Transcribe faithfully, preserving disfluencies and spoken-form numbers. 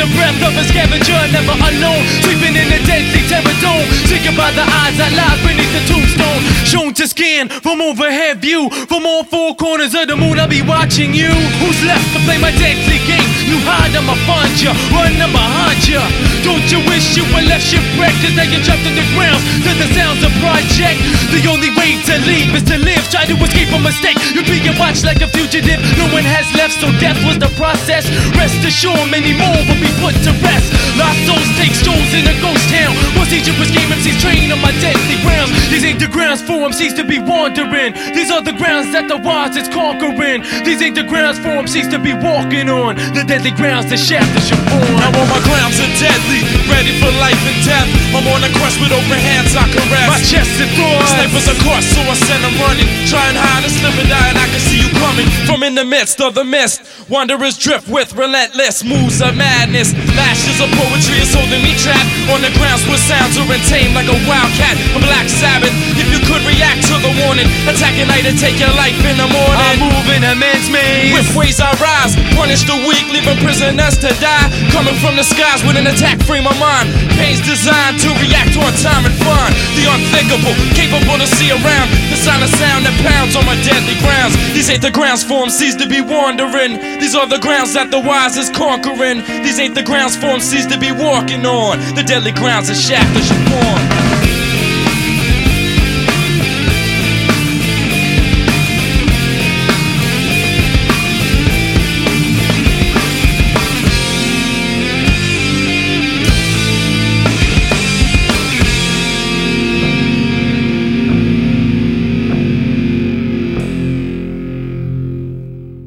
the breath of a scavenger, never unknown, sleeping in the deadly terror dome. Thinking about the eyes that lie beneath the tombstone, shown to scan from overhead view. From all four corners of the moon, I'll be watching you. Who's left to play my deadly game? You hide, I'ma find ya, run, I'm behind ya. Don't you wish you were left shipwrecked? Cause now you're trapped in the ground to the sounds of project. The only way to leave is to live. Try to escape a mistake, you're being watched like a fugitive. No one has left, so death was the process. Rest assured, many more will be put to rest. Lost souls take strolls in a ghost town. Once each of us game M Cs train on my deadly grounds. These ain't the grounds for M Cs to be wandering. These are the grounds that the wise is conquering. These ain't the grounds for M Cs to be walking on. The deadly grounds, the shaft is your born. Now all my grounds are deadly, ready for life and death. I'm on a quest with open hands I caress. My chest is thrust. Snipers across, so I send them running. Trying hard to slip and die, and I can see you coming. From in the midst of the mist, wanderers drift with relentless moves of madness. Lashes of poetry is holding me trapped on the grounds where sounds are untamed like a wildcat. A black Sabbath, if you could react to the warning, attack at night and take your life in the morning. I move in a man's maze. With ways I rise, punish the weak, leaving prisoners to die. Coming from the skies with an attack frame of mind. Pain's designed to react on time and find the unthinkable, capable to see around. The sound of sound that pounds on my deadly grounds. These ain't the grounds for M Cs to be wandering. These are the grounds that the wise is conquering. These ain't the grounds for M Cs to be walking on. The deadly grounds of shaft is your born.